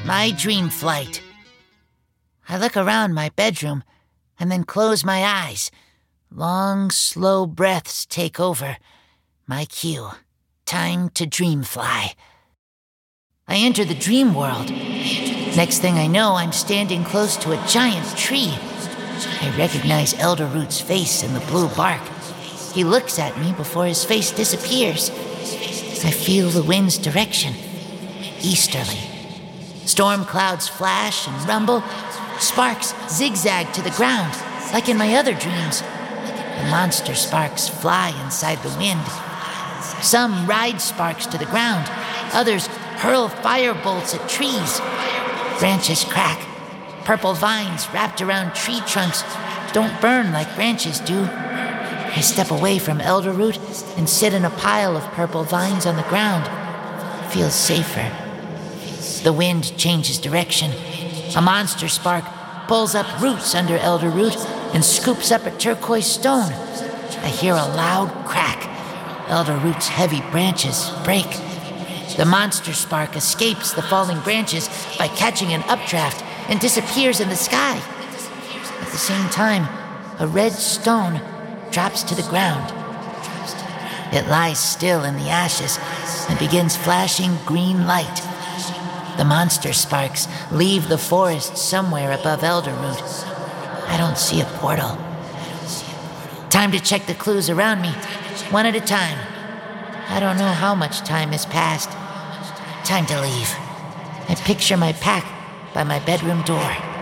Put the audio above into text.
My dream flight. I look around my bedroom and then close my eyes. Long, slow breaths take over. My cue. Time to dream fly. I enter the dream world. Next thing I know, I'm standing close to a giant tree. I recognize Elderroot's face in the blue bark. He looks at me before his face disappears. I feel the wind's direction. Easterly. Storm clouds flash and rumble. Sparks zigzag to the ground, like in my other dreams. The monster sparks fly inside the wind. Some ride sparks to the ground. Others hurl fire bolts at trees. Branches crack. Purple vines wrapped around tree trunks don't burn like branches do. I step away from Elderroot and sit in a pile of purple vines on the ground. Feels safer. The wind changes direction. A monster spark pulls up roots under Elderroot and scoops up a turquoise stone. I hear a loud crack. Elderroot's heavy branches break. The monster spark escapes the falling branches by catching an updraft and disappears in the sky. At the same time, a red stone drops to the ground. It lies still in the ashes and begins flashing green light. The monster sparks leave the forest somewhere above Elderroot. I don't see a portal. Time to check the clues around me, one at a time. I don't know how much time has passed. Time to leave. I picture my pack by my bedroom door.